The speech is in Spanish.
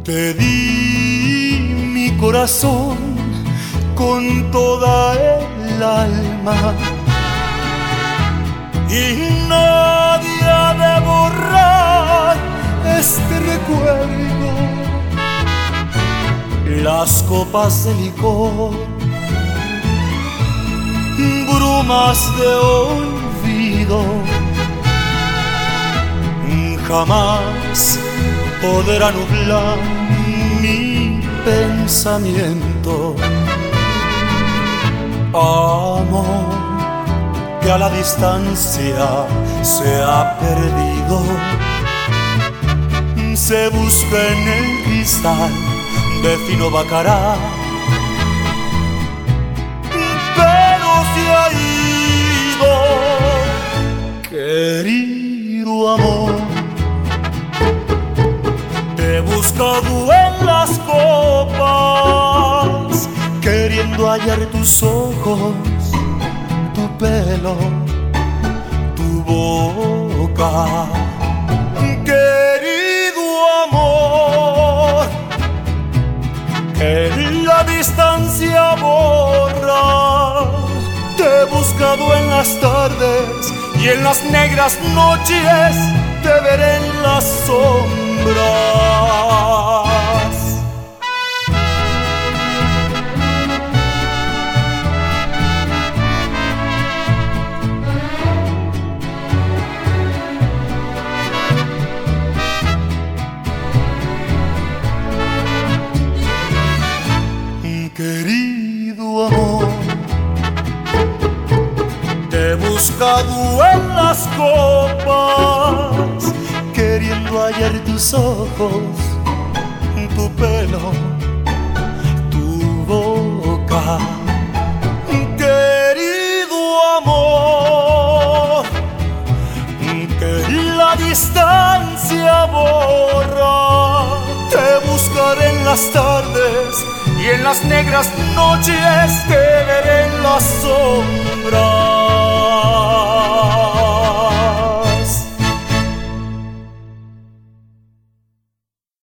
Te di mi corazón con toda el alma y nadie ha de borrar este recuerdo. Las copas de licor, brumas de olvido, jamás podrá nublar mi pensamiento. Amor que a la distancia se ha perdido, se busca en el cristal de fino bacará, pero se ha ido, querido amor. Te he buscado en las copas, queriendo hallar tus ojos, tu pelo, tu boca. Querido amor, que la distancia borra. Te he buscado en las tardes y en las negras noches te veré en las sombras. Querido amor, te he buscado en las copas, queriendo hallar tus ojos, tu pelo, tu boca. Querido amor, que la distancia borra. Te buscaré en las tardes y en las negras noches te veré en las sombras.